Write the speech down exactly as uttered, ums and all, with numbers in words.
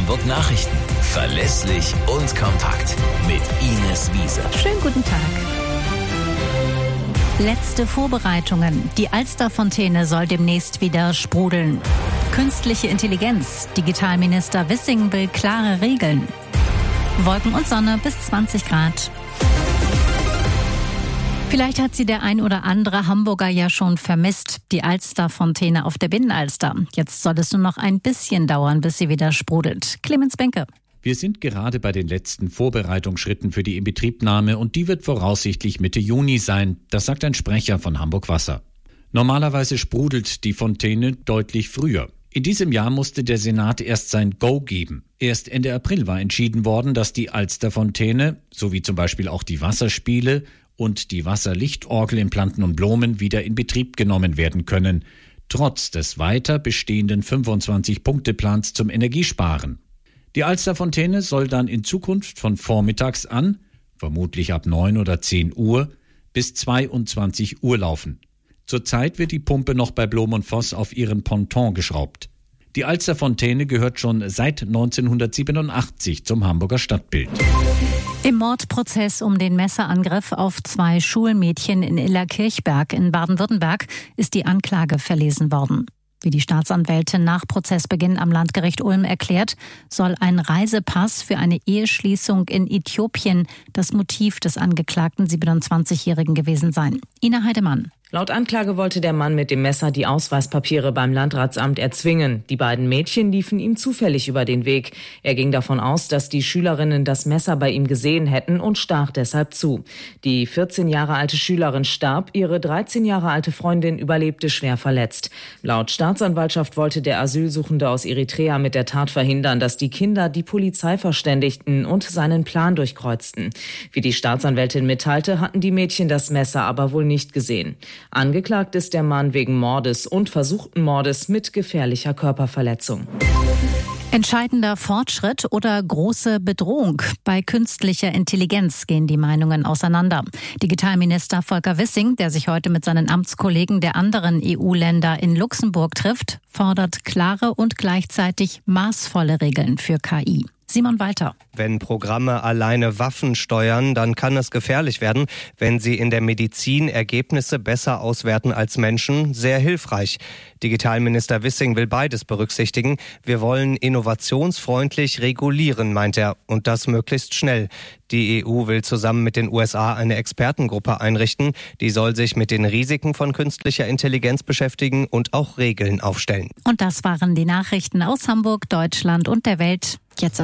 Hamburg Nachrichten. Verlässlich und kompakt. Mit Ines Wiese. Schönen guten Tag. Letzte Vorbereitungen. Die Alsterfontäne soll demnächst wieder sprudeln. Künstliche Intelligenz. Digitalminister Wissing will klare Regeln. Wolken und Sonne bis zwanzig Grad. Vielleicht hat sie der ein oder andere Hamburger ja schon vermisst, die Alsterfontäne auf der Binnenalster. Jetzt soll es nur noch ein bisschen dauern, bis sie wieder sprudelt. Clemens Benke. Wir sind gerade bei den letzten Vorbereitungsschritten für die Inbetriebnahme und die wird voraussichtlich Mitte Juni sein. Das sagt ein Sprecher von Hamburg Wasser. Normalerweise sprudelt die Fontäne deutlich früher. In diesem Jahr musste der Senat erst sein Go geben. Erst Ende April war entschieden worden, dass die Alsterfontäne, sowie zum Beispiel auch die Wasserspiele und die Wasserlichtorgel in Planten und Blumen wieder in Betrieb genommen werden können, trotz des weiter bestehenden fünfundzwanzig-Punkte-Plans zum Energiesparen. Die Alsterfontäne soll dann in Zukunft von vormittags an, vermutlich ab neun oder zehn Uhr, bis zweiundzwanzig Uhr laufen. Zurzeit wird die Pumpe noch bei Blom und Voss auf ihren Ponton geschraubt. Die Alsterfontäne gehört schon seit neunzehnhundertsiebenundachtzig zum Hamburger Stadtbild. Im Mordprozess um den Messerangriff auf zwei Schulmädchen in Illerkirchberg in Baden-Württemberg ist die Anklage verlesen worden. Wie die Staatsanwältin nach Prozessbeginn am Landgericht Ulm erklärt, soll ein Reisepass für eine Eheschließung in Äthiopien das Motiv des angeklagten siebenundzwanzigjährigen gewesen sein. Ina Heidemann. Laut Anklage wollte der Mann mit dem Messer die Ausweispapiere beim Landratsamt erzwingen. Die beiden Mädchen liefen ihm zufällig über den Weg. Er ging davon aus, dass die Schülerinnen das Messer bei ihm gesehen hätten und stach deshalb zu. Die vierzehn Jahre alte Schülerin starb, ihre dreizehn Jahre alte Freundin überlebte schwer verletzt. Laut Staatsanwaltschaft wollte der Asylsuchende aus Eritrea mit der Tat verhindern, dass die Kinder die Polizei verständigten und seinen Plan durchkreuzten. Wie die Staatsanwältin mitteilte, hatten die Mädchen das Messer aber wohl nicht gesehen. Angeklagt ist der Mann wegen Mordes und versuchten Mordes mit gefährlicher Körperverletzung. Entscheidender Fortschritt oder große Bedrohung? Bei künstlicher Intelligenz gehen die Meinungen auseinander. Digitalminister Volker Wissing, der sich heute mit seinen Amtskollegen der anderen E U-Länder in Luxemburg trifft, fordert klare und gleichzeitig maßvolle Regeln für K I. Simon Walter. Wenn Programme alleine Waffen steuern, dann kann es gefährlich werden. Wenn sie in der Medizin Ergebnisse besser auswerten als Menschen, sehr hilfreich. Digitalminister Wissing will beides berücksichtigen. Wir wollen innovationsfreundlich regulieren, meint er, und das möglichst schnell. Die E U will zusammen mit den U S A eine Expertengruppe einrichten. Die soll sich mit den Risiken von künstlicher Intelligenz beschäftigen und auch Regeln aufstellen. Und das waren die Nachrichten aus Hamburg, Deutschland und der Welt. Jetzt